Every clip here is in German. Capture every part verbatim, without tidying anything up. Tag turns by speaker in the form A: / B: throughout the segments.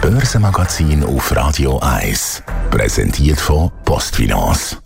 A: Börsenmagazin auf Radio eins. Präsentiert von Postfinance.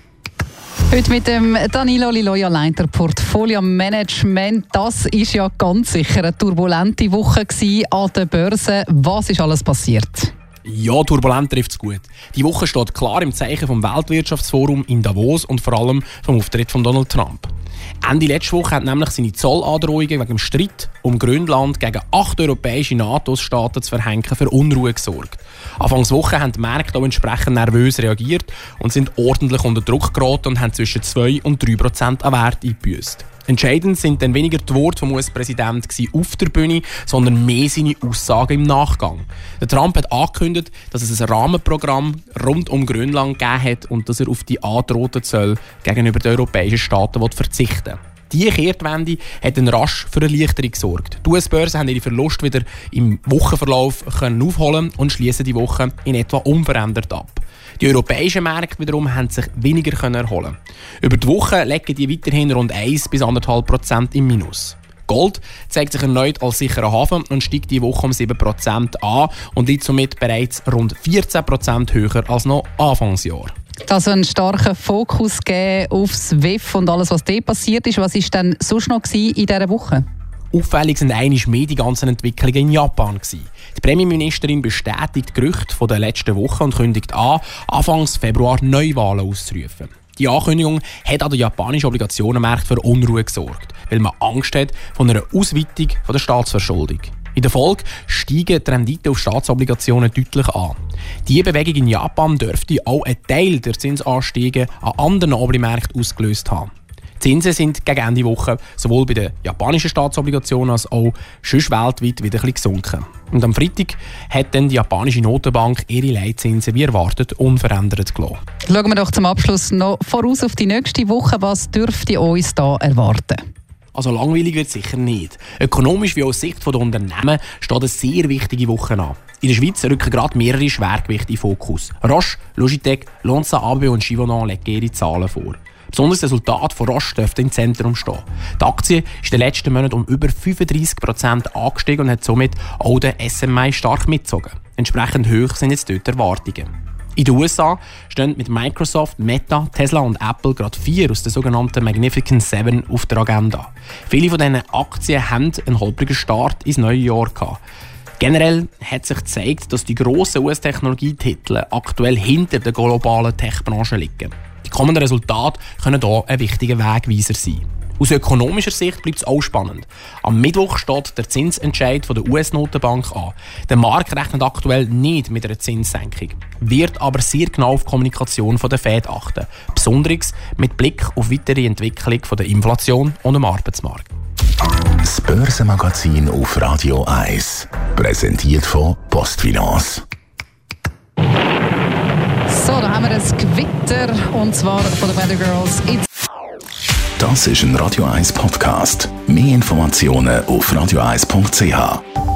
B: Heute mit dem Danilo Liloya, Leiter Portfolio Management. Das ist ja ganz sicher eine turbulente Woche an der Börse. Was ist alles passiert?
C: Ja, turbulent trifft es gut. Die Woche steht klar im Zeichen vom Weltwirtschaftsforum in Davos und vor allem vom Auftritt von Donald Trump. Ende letzte Woche hat nämlich seine Zollandrohungen wegen dem Streit um Grönland gegen acht europäische NATO-Staaten zu verhängen für Unruhe gesorgt. Anfangs Woche haben die Märkte auch entsprechend nervös reagiert und sind ordentlich unter Druck geraten und haben zwischen zwei und drei Prozent an Wert eingebüßt. Entscheidend sind dann weniger die Worte vom U S-Präsidenten auf der Bühne, sondern mehr seine Aussagen im Nachgang. Der Trump hat angekündigt, dass es ein Rahmenprogramm rund um Grönland gegeben hat und dass er auf die angedrohten Zölle gegenüber den europäischen Staaten verzichten will. Diese Kehrtwende hat dann rasch für Erleichterung gesorgt. Die U S-Börsen haben ihre Verluste wieder im Wochenverlauf können aufholen und schließen die Woche in etwa unverändert ab. Die europäischen Märkte wiederum haben sich weniger erholen. Über die Woche legen die weiterhin rund eins bis eins Komma fünf Prozent im Minus. Gold zeigt sich erneut als sicherer Hafen und steigt die Woche um sieben Prozent an und liegt somit bereits rund vierzehn Prozent höher als noch Anfangsjahr.
B: Also einen starken Fokus geben aufs W I F und alles, was dort passiert ist. Was war denn sonst noch in dieser Woche?
C: Auffällig sind einmal mehr die ganzen Entwicklungen in Japan gewesen. Die Premierministerin bestätigt die Gerüchte von der letzten Woche und kündigt an, Anfang Februar Neuwahlen auszurufen. Die Ankündigung hat an den japanischen Obligationenmärkten für Unruhe gesorgt, weil man Angst hat vor einer Ausweitung der Staatsverschuldung. In der Folge steigen die Renditen auf Staatsobligationen deutlich an. Diese Bewegung in Japan dürfte auch einen Teil der Zinsanstiege an anderen Oblimärkten ausgelöst haben. Die Zinsen sind gegen Ende Woche sowohl bei den japanischen Staatsobligationen als auch sonst weltweit wieder ein bisschen gesunken. Und am Freitag hat dann die japanische Notenbank ihre Leitzinsen wie erwartet unverändert gelassen.
B: Schauen wir doch zum Abschluss noch voraus auf die nächste Woche. Was dürfte uns da erwarten?
C: Also langweilig wird es sicher nicht. Ökonomisch wie aus Sicht der Unternehmen steht eine sehr wichtige Woche an. In der Schweiz rücken gerade mehrere Schwergewichte in den Fokus. Roche, Logitech, Lonza, A B und Givaudan legen ihre Zahlen vor. Besonders das Resultat von Roche dürfte im Zentrum stehen. Die Aktie ist in den letzten Monaten um über fünfunddreissig Prozent angestiegen und hat somit auch den S M I stark mitgezogen. Entsprechend hoch sind jetzt dort die Erwartungen. In den U S A stehen mit Microsoft, Meta, Tesla und Apple gerade vier aus den sogenannten Magnificent Seven auf der Agenda. Viele von diesen Aktien haben einen holprigen Start ins neue Jahr gehabt. Generell hat sich gezeigt, dass die grossen U S-Technologietitel aktuell hinter der globalen Tech-Branche liegen. Die kommenden Resultate können hier ein wichtiger Wegweiser sein. Aus ökonomischer Sicht bleibt es auch spannend. Am Mittwoch steht der Zinsentscheid von der U S-Notenbank an. Der Markt rechnet aktuell nicht mit einer Zinssenkung, wird aber sehr genau auf die Kommunikation von der Fed achten, besonders mit Blick auf weitere Entwicklung von der Inflation und dem Arbeitsmarkt.
A: Das Börsenmagazin auf Radio eins, präsentiert von Postfinance.
B: So, da haben wir ein Gewitter, und zwar von den Weather Girls. It's
A: Das ist ein Radio eins Podcast. Mehr Informationen auf radio eins punkt c h.